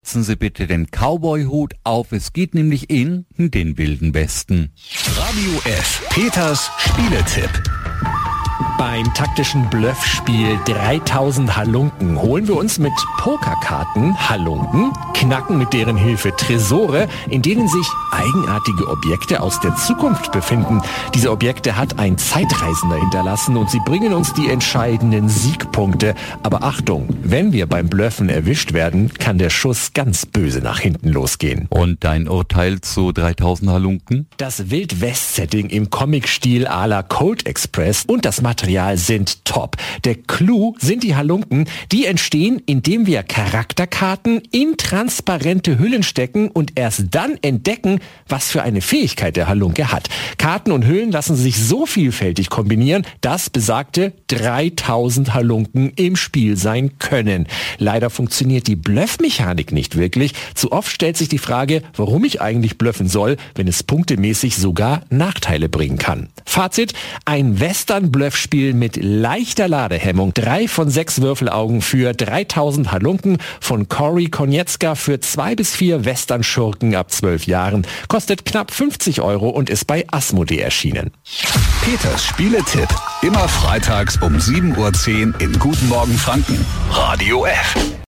setzen Sie bitte den Cowboy-Hut auf. Es geht nämlich in den Wilden Westen. Radio F. Peters Spieletipp. Beim taktischen Bluffspiel 3000 Halunken holen wir uns mit Pokerkarten Halunken, knacken mit deren Hilfe Tresore, in denen sich eigenartige Objekte aus der Zukunft befinden. Diese Objekte hat ein Zeitreisender hinterlassen und sie bringen uns die entscheidenden Siegpunkte. Aber Achtung, wenn wir beim Bluffen erwischt werden, kann der Schuss ganz böse nach hinten losgehen. Und dein Urteil zu 3000 Halunken? Das Wild-West-Setting im Comic-Stil à la Cold Express und das Material sind top. Der Clou sind die Halunken, die entstehen, indem wir Charakterkarten in transparente Hüllen stecken und erst dann entdecken, was für eine Fähigkeit der Halunke hat. Karten und Hüllen lassen sich so vielfältig kombinieren, dass besagte 3000 Halunken im Spiel sein können. Leider funktioniert die Bluffmechanik nicht wirklich. Zu oft stellt sich die Frage, warum ich eigentlich bluffen soll, wenn es punktemäßig sogar Nachteile bringen kann. Fazit: ein Western-Bluffspiel mit leichter Ladehemmung. 3 von 6 Würfelaugen für 3000 Halunken von Cory Konietzka für 2 bis 4 Western-Schurken ab 12 Jahren. Kostet knapp 50 € und ist bei Asmodee erschienen. Peters Spieletipp. Immer freitags um 7:10 Uhr in Guten Morgen Franken. Radio F.